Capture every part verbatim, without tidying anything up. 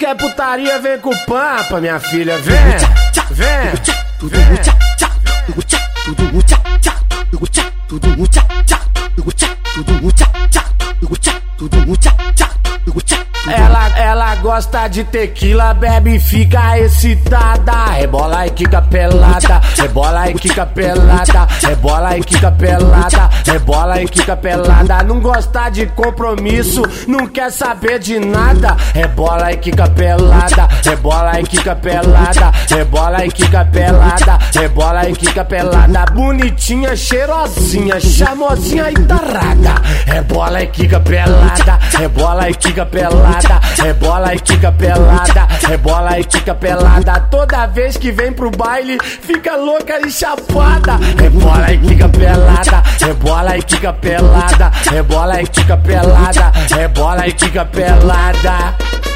Quer putaria, vem com o Pampa, minha filha, vem, vem, Ela, ela gosta de tequila, bebe e fica excitada. Rebola e quica pelada, rebola e quica pelada, rebola e quica pelada, rebola e quica pelada. Não gosta de compromisso, não quer saber de nada. Rebola e quica pelada, rebola e quica pelada, rebola e quica pelada, rebola e quica pelada. Bonitinha, cheirosinha, charmosinha e tarada. Rebola e quica pelada, rebola e quica pelada, rebola e quica pelada, rebola e quica pelada. Toda vez que vem pro baile, fica louca e chapada. Rebola e quica pelada, rebola e quica pelada, rebola e quica pelada, rebola e quica pelada.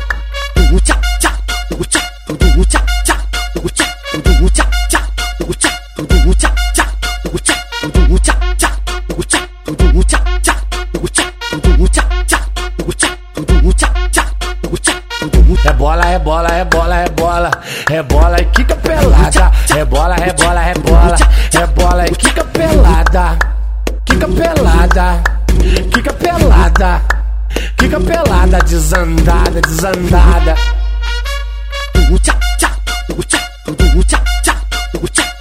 Rebola, rebola, rebola, rebola, rebola e quica pelada. Rebola, rebola, rebola, rebola e quica pelada. Quica pelada, quica pelada, quica pelada, desandada, desandada.